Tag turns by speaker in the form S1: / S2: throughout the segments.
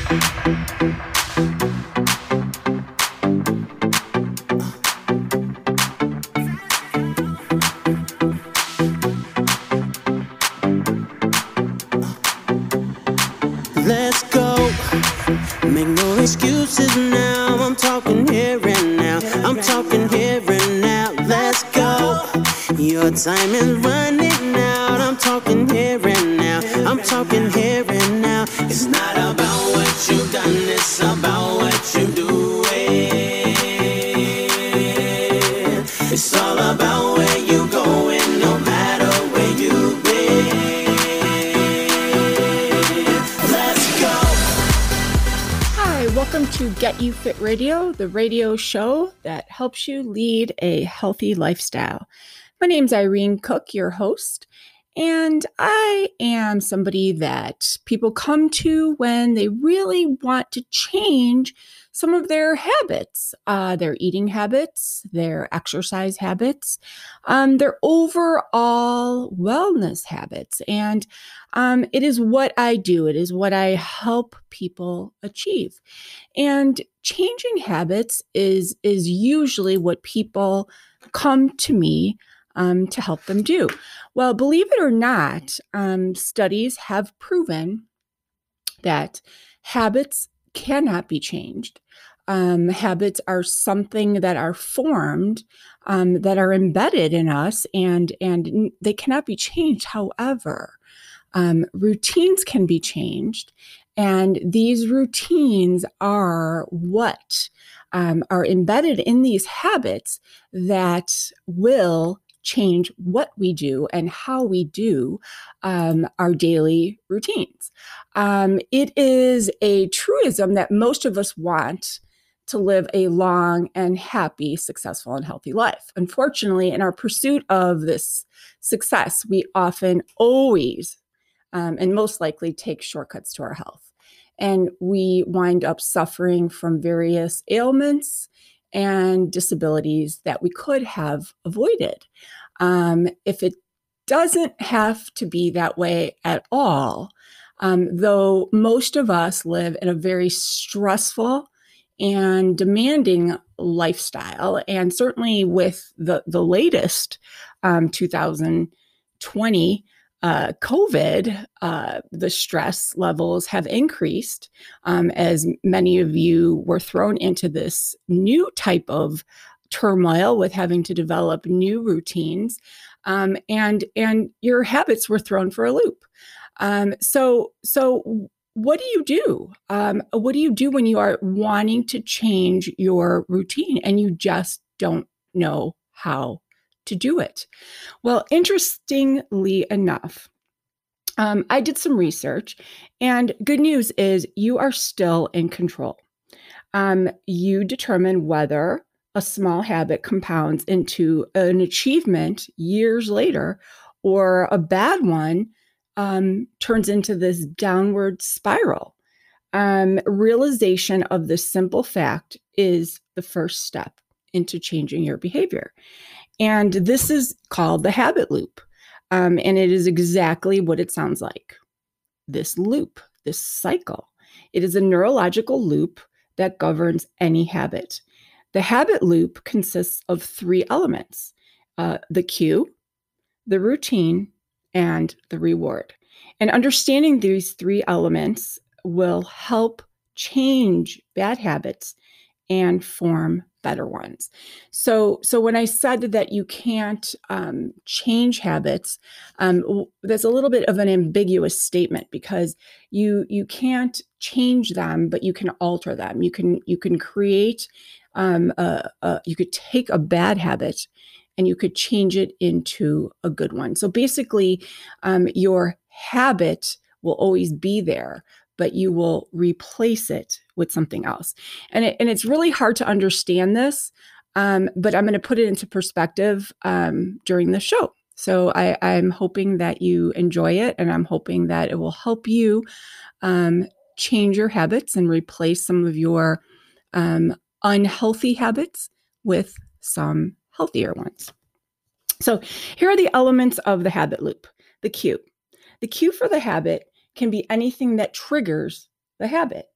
S1: Let's go. Make no excuses now. I'm talking here and now. I'm talking here and now. Let's go. Your time is running out. I'm talking here and now. I'm talking here and now. It's not about what you've done, it's about what you're doing. It's all about where you're going, no matter where you've been. Let's go.
S2: Hi, welcome to Get You Fit Radio, the radio show that helps you lead a healthy lifestyle. My name's Irene Cook, your host, and I am somebody that people come to when they really want to change some of their habits, their eating habits, their exercise habits, their overall wellness habits. And it is what I do. It is what I help people achieve. And changing habits is usually what people come to me to help them do. Well, believe it or not, studies have proven that habits cannot be changed. Habits are something that are formed, that are embedded in us, and they cannot be changed. However, routines can be changed, and these routines are what are embedded in these habits that will change what we do and how we do our daily routines. It is a truism that most of us want to live a long and happy, successful, and healthy life. Unfortunately, in our pursuit of this success, we often always and most likely take shortcuts to our health. And we wind up suffering from various ailments and disabilities that we could have avoided. If it doesn't have to be that way at all, though most of us live in a very stressful and demanding lifestyle, and certainly with the latest 2020 COVID, the stress levels have increased as many of you were thrown into this new type of turmoil with having to develop new routines, and your habits were thrown for a loop. So what do you do? What do you do when you are wanting to change your routine and you just don't know how to do it? Well, interestingly enough, I did some research, and good news is you are still in control. You determine whether a small habit compounds into an achievement years later, or a bad one turns into this downward spiral. Realization of this simple fact is the first step into changing your behavior. And this is called the habit loop. And it is exactly what it sounds like. This loop, this cycle. It is a neurological loop that governs any habit. The habit loop consists of three elements: the cue, the routine, and the reward. And understanding these three elements will help change bad habits and form better ones. So when I said that you can't change habits, that's a little bit of an ambiguous statement, because you can't change them, but you can alter them. You can create you could take a bad habit and you could change it into a good one. So basically, your habit will always be there, but you will replace it with something else. And it's really hard to understand this, but I'm going to put it into perspective during the show. So I'm hoping that you enjoy it, and I'm hoping that it will help you change your habits and replace some of your unhealthy habits with some healthier ones. So here are the elements of the habit loop. The cue. The cue for the habit can be anything that triggers the habit.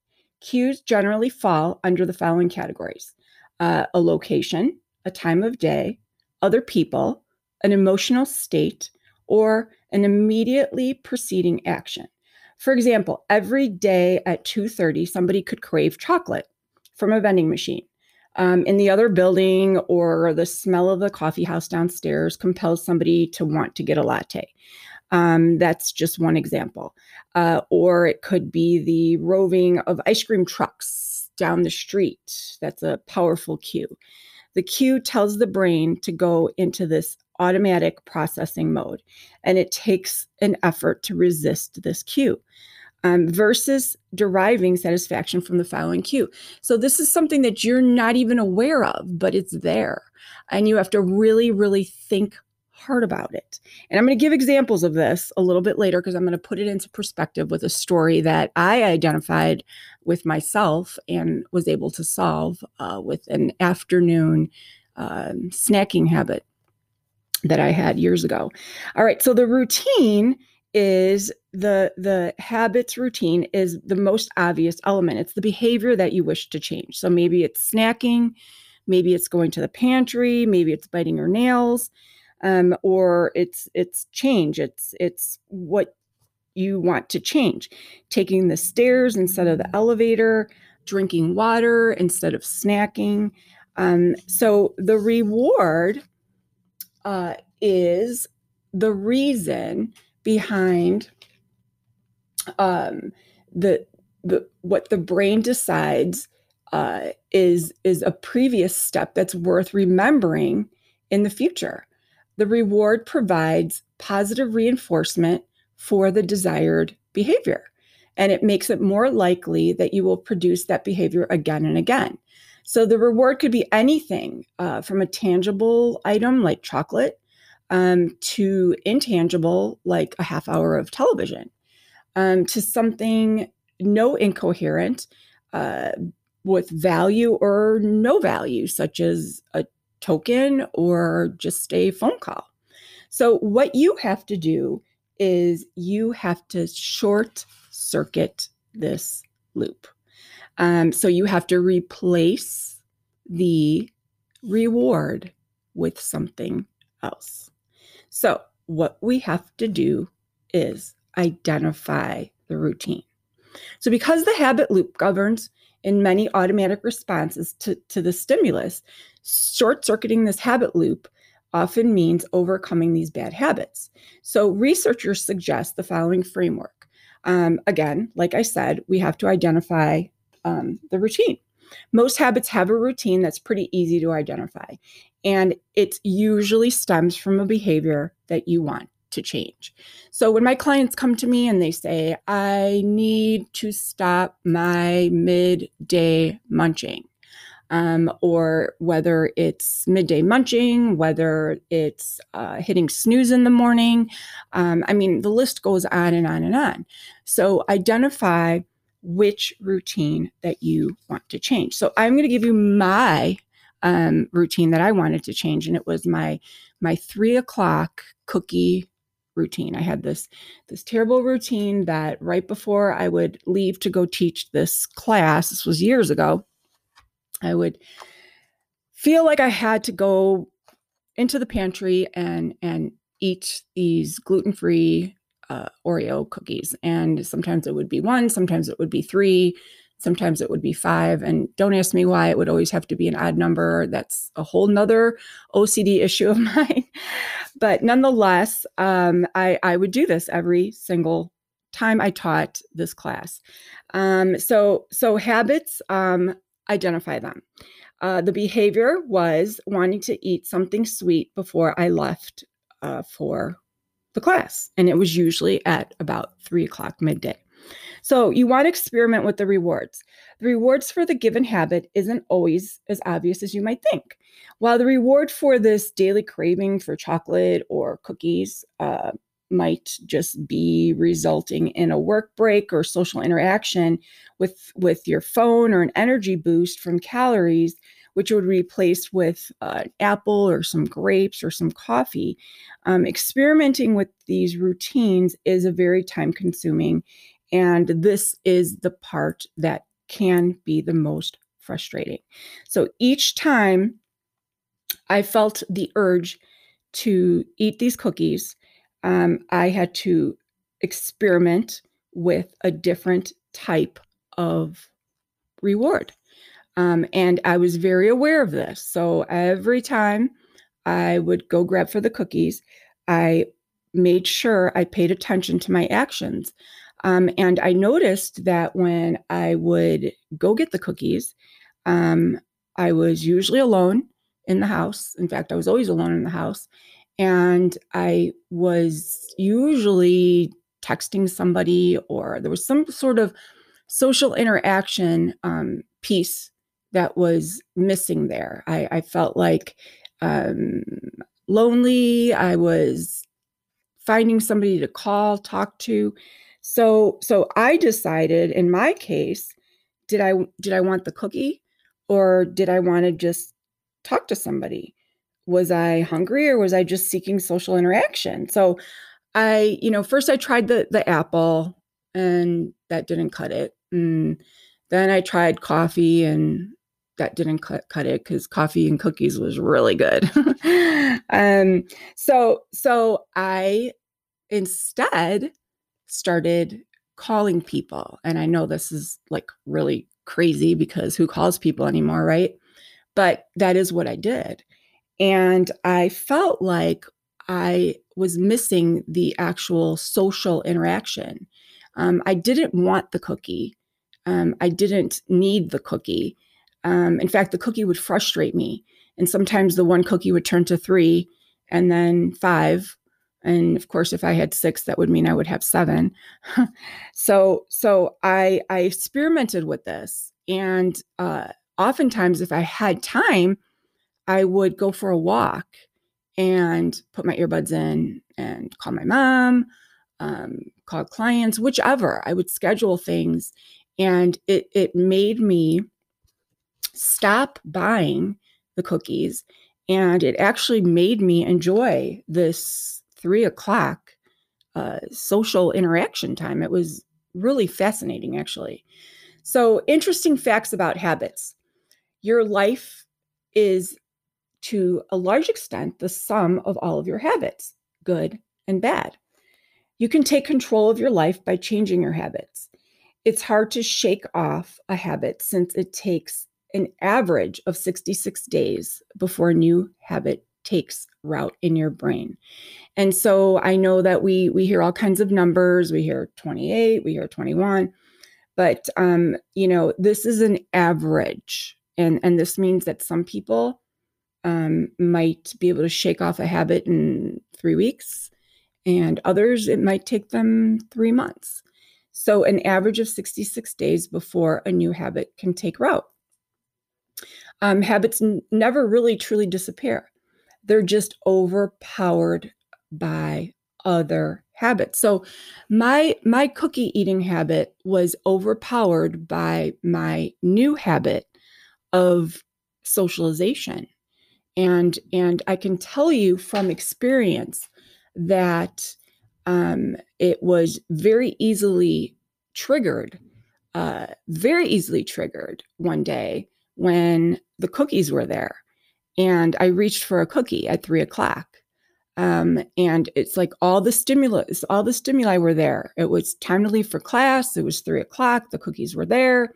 S2: Cues generally fall under the following categories: a location, a time of day, other people, an emotional state, or an immediately preceding action. For example, every day at 2:30, somebody could crave chocolate from a vending machine. In the other building, or the smell of the coffee house downstairs compels somebody to want to get a latte. That's just one example. Or it could be the roving of ice cream trucks down the street. That's a powerful cue. The cue tells the brain to go into this automatic processing mode, and it takes an effort to resist this cue. Versus deriving satisfaction from the following cue. So this is something that you're not even aware of, but it's there. And you have to really, really think hard about it. And I'm going to give examples of this a little bit later, because I'm going to put it into perspective with a story that I identified with myself and was able to solve with an afternoon snacking habit that I had years ago. All right, so the routine is the habits routine is the most obvious element. It's the behavior that you wish to change. So maybe it's snacking, maybe it's going to the pantry, maybe it's biting your nails, or it's change. It's what you want to change. Taking the stairs instead of the elevator, drinking water instead of snacking. So the reward is the reason behind the what the brain decides is a previous step that's worth remembering in the future. The reward provides positive reinforcement for the desired behavior, and it makes it more likely that you will produce that behavior again and again. So the reward could be anything from a tangible item like chocolate to intangible like a half hour of television, to something no incoherent with value or no value, such as a token or just a phone call. So what you have to do is you have to short circuit this loop. So you have to replace the reward with something else. So what we have to do is identify the routine. So because the habit loop governs in many automatic responses to the stimulus, short-circuiting this habit loop often means overcoming these bad habits. So researchers suggest the following framework. Again, like I said, we have to identify the routine. Most habits have a routine that's pretty easy to identify, and it usually stems from a behavior that you want to change. So when my clients come to me and they say, I need to stop my midday munching, or whether it's midday munching, whether it's hitting snooze in the morning, the list goes on and on and on. So identify which routine that you want to change. So I'm going to give you my routine that I wanted to change, and it was my 3 o'clock cookie routine. I had this terrible routine that right before I would leave to go teach this class, this was years ago, I would feel like I had to go into the pantry and eat these gluten-free Oreo cookies. And sometimes it would be 1, sometimes it would be 3, sometimes it would be 5. And don't ask me why it would always have to be an odd number. That's a whole nother OCD issue of mine. But nonetheless, I would do this every single time I taught this class. So habits, identify them. The behavior was wanting to eat something sweet before I left for the class. And it was usually at about 3 o'clock midday. So you want to experiment with the rewards. The rewards for the given habit isn't always as obvious as you might think. While the reward for this daily craving for chocolate or cookies might just be resulting in a work break or social interaction with your phone, or an energy boost from calories, which would be replaced with an apple or some grapes or some coffee. Experimenting with these routines is a very time-consuming, and this is the part that can be the most frustrating. So each time I felt the urge to eat these cookies, I had to experiment with a different type of reward. And I was very aware of this. So every time I would go grab for the cookies, I made sure I paid attention to my actions. And I noticed that when I would go get the cookies, I was usually alone in the house. In fact, I was always alone in the house. And I was usually texting somebody, or there was some sort of social interaction piece that was missing there. I felt like lonely. I was finding somebody to call, talk to. So I decided, in my case, did I want the cookie, or did I want to just talk to somebody? Was I hungry, or was I just seeking social interaction? So first I tried the apple, and that didn't cut it. And then I tried coffee, and that didn't cut it, because coffee and cookies was really good. So I instead started calling people. And I know this is like really crazy, because who calls people anymore, right? But that is what I did. And I felt like I was missing the actual social interaction. I didn't want the cookie. I didn't need the cookie. In fact, the cookie would frustrate me. And sometimes the one cookie would turn to 3 and then 5. And of course, if I had 6, that would mean I would have 7. So I experimented with this. And oftentimes, if I had time, I would go for a walk and put my earbuds in and call my mom, call clients, whichever. I would schedule things. And it made me stop buying the cookies. And it actually made me enjoy this 3 o'clock social interaction time. It was really fascinating, actually. So, interesting facts about habits. Your life is, to a large extent, the sum of all of your habits, good and bad. You can take control of your life by changing your habits. It's hard to shake off a habit, since it takes an average of 66 days before a new habit takes root in your brain. And so I know that we hear all kinds of numbers. We hear 28, we hear 21, but this is an average. And this means that some people might be able to shake off a habit in 3 weeks, and others, it might take them 3 months. So an average of 66 days before a new habit can take root. Habits never really truly disappear. They're just overpowered by other habits. So my cookie eating habit was overpowered by my new habit of socialization. And I can tell you from experience that it was very easily triggered one day when the cookies were there, and I reached for a cookie at 3 o'clock. And it's like all the stimuli were there. It was time to leave for class. It was 3 o'clock. The cookies were there.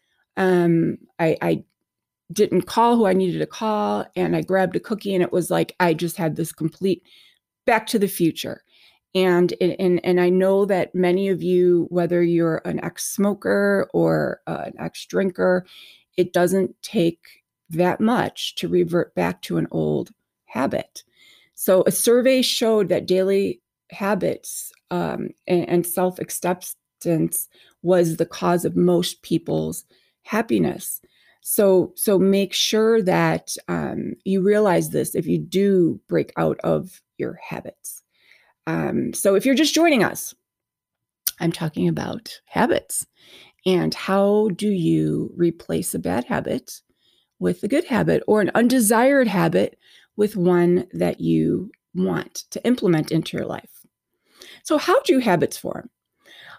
S2: I didn't call who I needed to call, and I grabbed a cookie, and it was like I just had this complete back to the future. And I know that many of you, whether you're an ex-smoker or an ex-drinker, it doesn't take that much to revert back to an old habit. So a survey showed that daily habits and self-acceptance was the cause of most people's happiness. So make sure that you realize this if you do break out of your habits. So if you're just joining us, I'm talking about habits, and how do you replace a bad habit with a good habit, or an undesired habit with one that you want to implement into your life. So how do habits form?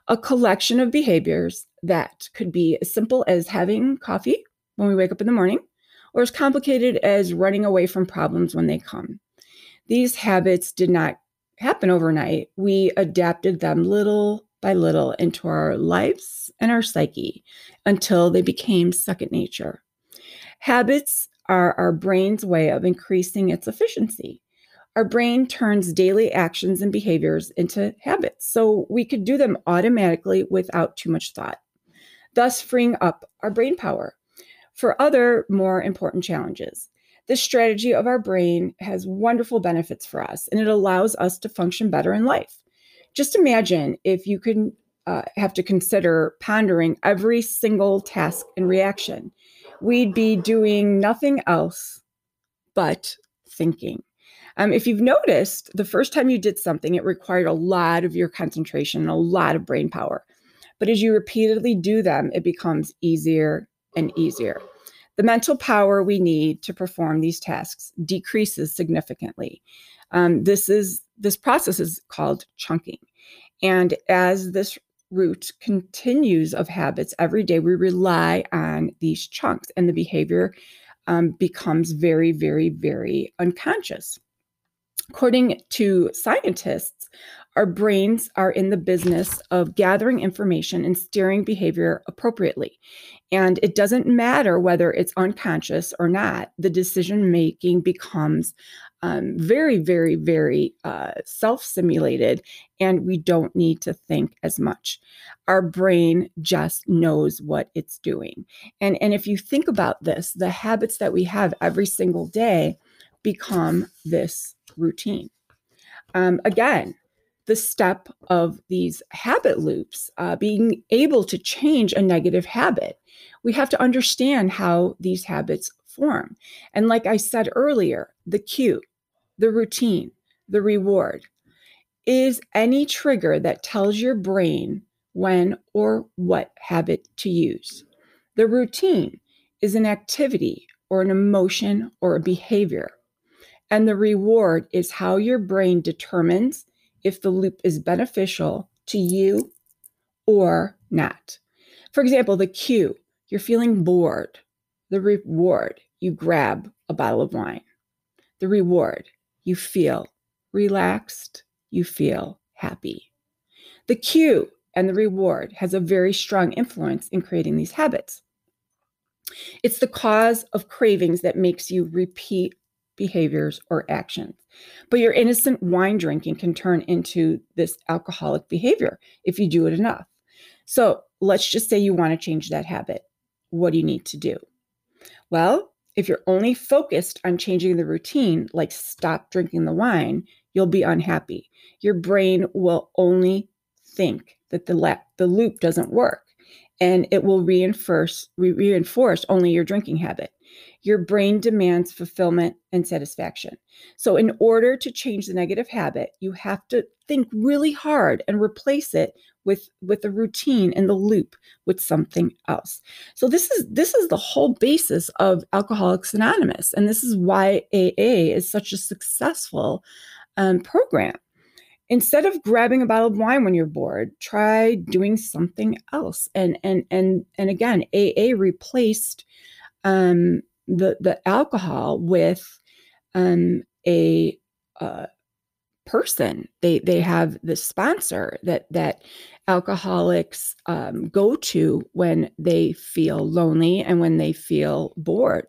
S2: a collection of behaviors that could be as simple as having coffee when we wake up in the morning, or as complicated as running away from problems when they come. These habits did not happen overnight. We adapted them little by little into our lives and our psyche until they became second nature. Habits are our brain's way of increasing its efficiency. Our brain turns daily actions and behaviors into habits, so we could do them automatically without too much thought, thus freeing up our brain power for other more important challenges. This strategy of our brain has wonderful benefits for us, and it allows us to function better in life. Just imagine if you could have to consider pondering every single task and reaction. We'd be doing nothing else but thinking. If you've noticed, the first time you did something, it required a lot of your concentration and a lot of brain power. But as you repeatedly do them, it becomes easier and easier. The mental power we need to perform these tasks decreases significantly. This process is called chunking. And as this route continues of habits every day, we rely on these chunks, and the behavior becomes very, very, very unconscious. According to scientists, our brains are in the business of gathering information and steering behavior appropriately. And it doesn't matter whether it's unconscious or not, the decision making becomes very, very, very self-simulated, and we don't need to think as much. Our brain just knows what it's doing. And if you think about this, the habits that we have every single day become this routine. Again, the step of these habit loops, being able to change a negative habit, we have to understand how these habits form. And like I said earlier, the cue, the routine, the reward is any trigger that tells your brain when or what habit to use. The routine is an activity or an emotion or a behavior. And the reward is how your brain determines if the loop is beneficial to you or not. For example, the cue, you're feeling bored. The reward, you grab a bottle of wine. The reward, you feel relaxed, you feel happy. The cue and the reward has a very strong influence in creating these habits. It's the cause of cravings that makes you repeat behaviors or actions. But your innocent wine drinking can turn into this alcoholic behavior if you do it enough. So let's just say you want to change that habit. What do you need to do? Well, if you're only focused on changing the routine, like stop drinking the wine, you'll be unhappy. Your brain will only think that the loop doesn't work, and it will reinforce only your drinking habit. Your brain demands fulfillment and satisfaction. So in order to change the negative habit, you have to think really hard and replace it with the routine and the loop with something else. So this is the whole basis of Alcoholics Anonymous. And this is why AA is such a successful program. Instead of grabbing a bottle of wine when you're bored, try doing something else. And again, AA replaced the alcohol with a person. They have the sponsor that alcoholics go to when they feel lonely and when they feel bored.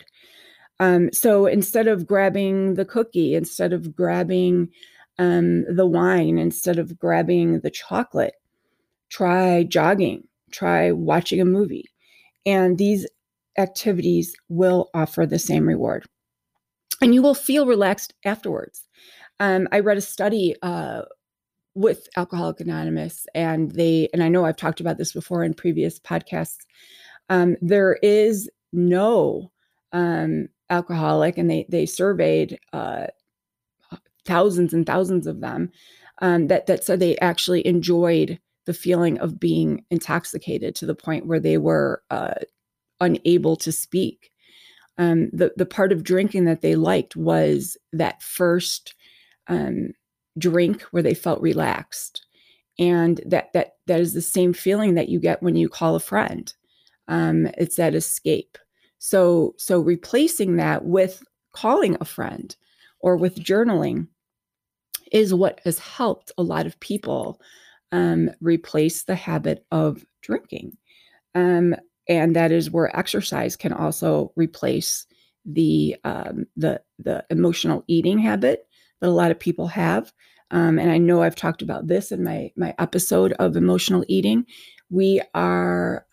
S2: So instead of grabbing the cookie, instead of grabbing the wine, instead of grabbing the chocolate, try jogging, try watching a movie. And these activities will offer the same reward. And you will feel relaxed afterwards. I read a study with Alcoholics Anonymous, and I know I've talked about this before in previous podcasts. There is no alcoholic, and they surveyed thousands and thousands of them that said they actually enjoyed the feeling of being intoxicated to the point where they were unable to speak. The part of drinking that they liked was that first drink where they felt relaxed. And that is the same feeling that you get when you call a friend. It's that escape. So replacing that with calling a friend or with journaling is what has helped a lot of people replace the habit of drinking. And that is where exercise can also replace the emotional eating habit that a lot of people have. And I know I've talked about this in my episode of emotional eating. We are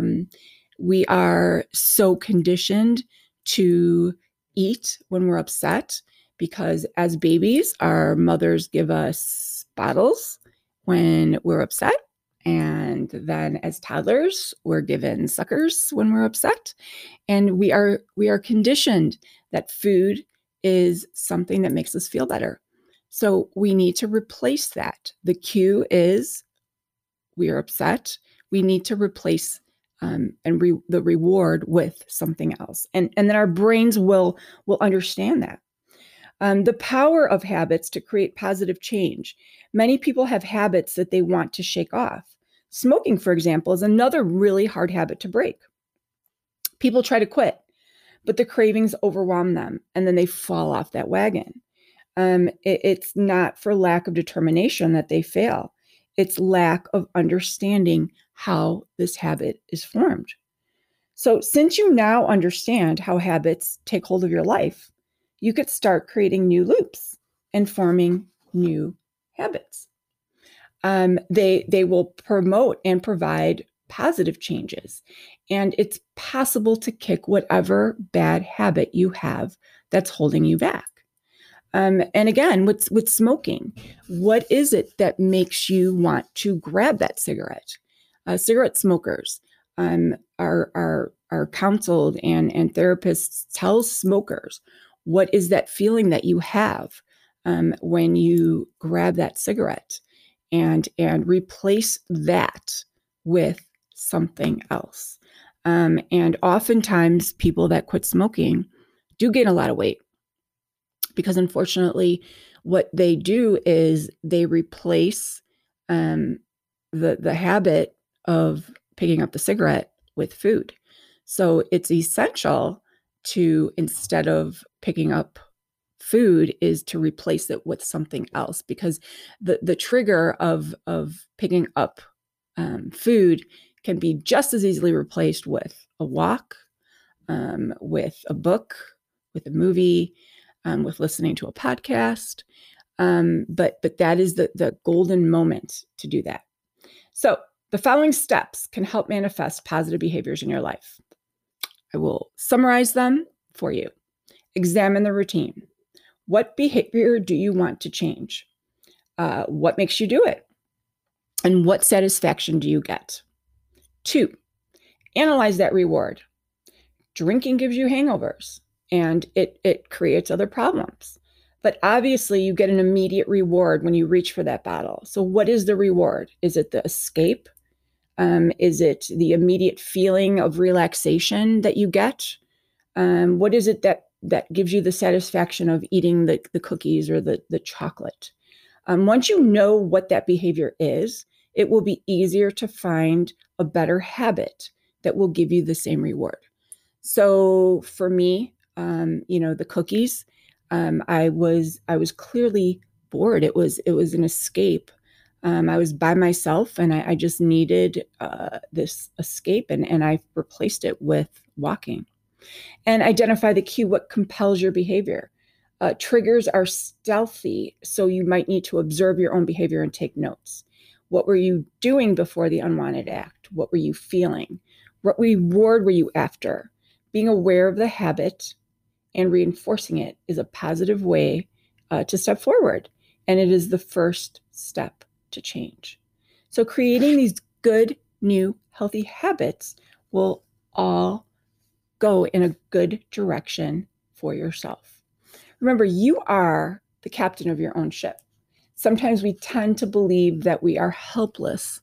S2: so conditioned to eat when we're upset because as babies, our mothers give us bottles when we're upset. And then as toddlers, we're given suckers when we're upset. And we are conditioned that food is something that makes us feel better. So we need to replace that. The cue is we are upset. We need to replace the reward with something else. And then our brains will understand that. The power of habits to create positive change. Many people have habits that they want to shake off. Smoking, for example, is another really hard habit to break. People try to quit, but the cravings overwhelm them, and then they fall off that wagon. It's not for lack of determination that they fail. It's lack of understanding how this habit is formed. So since you now understand how habits take hold of your life, you could start creating new loops and forming new habits. They will promote and provide positive changes. And it's possible to kick whatever bad habit you have that's holding you back. And again, with smoking, what is it that makes you want to grab that cigarette? Cigarette smokers are counseled and therapists tell smokers, what is that feeling that you have when you grab that cigarette, and replace that with something else. And oftentimes people that quit smoking do gain a lot of weight because unfortunately what they do is they replace the habit of picking up the cigarette with food. So it's essential to, instead of picking up food, is to replace it with something else, because the trigger of picking up food can be just as easily replaced with a walk, with a book, with a movie, with listening to a podcast. But that is the golden moment to do that. So the following steps can help manifest positive behaviors in your life. I will summarize them for you. Examine the routine. What behavior do you want to change? What makes you do it? And what satisfaction do you get? 2, analyze that reward. Drinking gives you hangovers and it creates other problems. But obviously you get an immediate reward when you reach for that bottle. So what is the reward? Is it the escape? Is it the immediate feeling of relaxation that you get? What is it that gives you the satisfaction of eating the cookies or the chocolate? Once you know what that behavior is, it will be easier to find a better habit that will give you the same reward. So for me, the cookies, I was clearly bored. It was an escape. I was by myself and I just needed this escape, and I replaced it with walking. And identify the cue, what compels your behavior. Triggers are stealthy, so you might need to observe your own behavior and take notes. What were you doing before the unwanted act? What were you feeling? What reward were you after? Being aware of the habit and reinforcing it is a positive way to step forward. And it is the first step to change. So creating these good, new, healthy habits will all go in a good direction for yourself. Remember, you are the captain of your own ship. Sometimes we tend to believe that we are helpless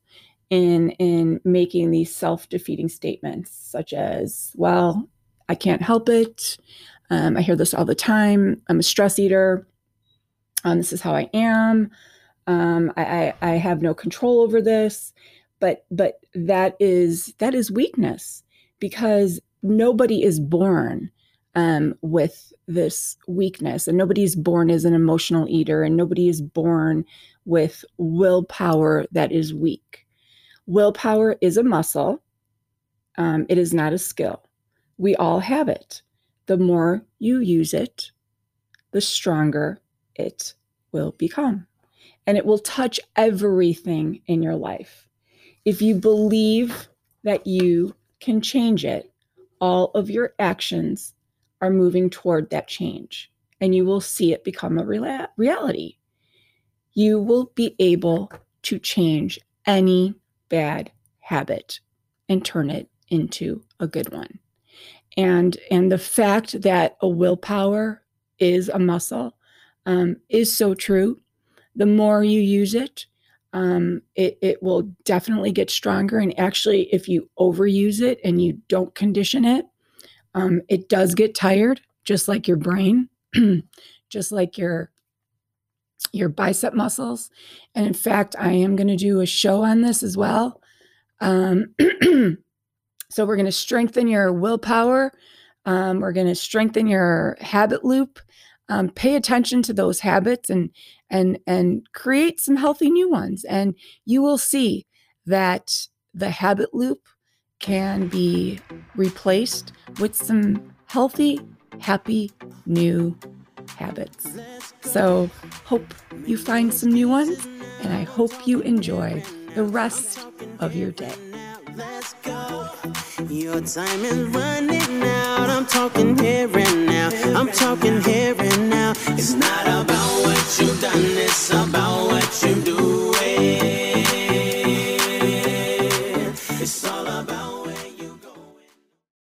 S2: in making these self-defeating statements, such as, well, I can't help it. I hear this all the time. I'm a stress eater. This is how I am. I have no control over this, but that is weakness, because nobody is born with this weakness, and nobody is born as an emotional eater, and nobody is born with willpower that is weak. Willpower is a muscle. It is not a skill. We all have it. The more you use it, the stronger it will become. And it will touch everything in your life. If you believe that you can change it, all of your actions are moving toward that change, and you will see it become a reality. You will be able to change any bad habit and turn it into a good one. And the fact that a willpower is a muscle is so true. The more you use it, it will definitely get stronger. And actually, if you overuse it and you don't condition it, it does get tired, just like your brain, just like your bicep muscles. And in fact, I am going to do a show on this as well. So we're going to strengthen your willpower. We're going to strengthen your habit loop. Pay attention to those habits and create some healthy new ones. And you will see that the habit loop can be replaced with some healthy, happy, new habits. So hope you find some new ones, and I hope you enjoy the rest of your day.
S1: Let's go. Your time is running out. I'm talking here and now. I'm talking here and now. It's not about what you've done, it's about what